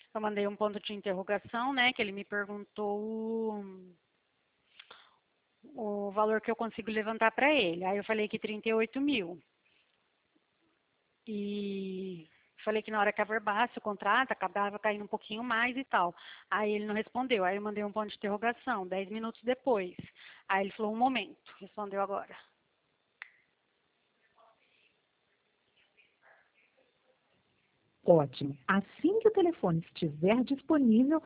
Eu mandei um ponto de interrogação, né? Que ele me perguntou o valor que eu consigo levantar para ele. Aí eu falei que 38 mil. E falei que na hora que averbasse o contrato, acabava caindo um pouquinho mais e tal. Aí ele não respondeu. Aí eu mandei um ponto de interrogação, 10 minutos depois. Aí ele falou, um momento. Respondeu agora. Ótimo. Assim que o telefone estiver disponível,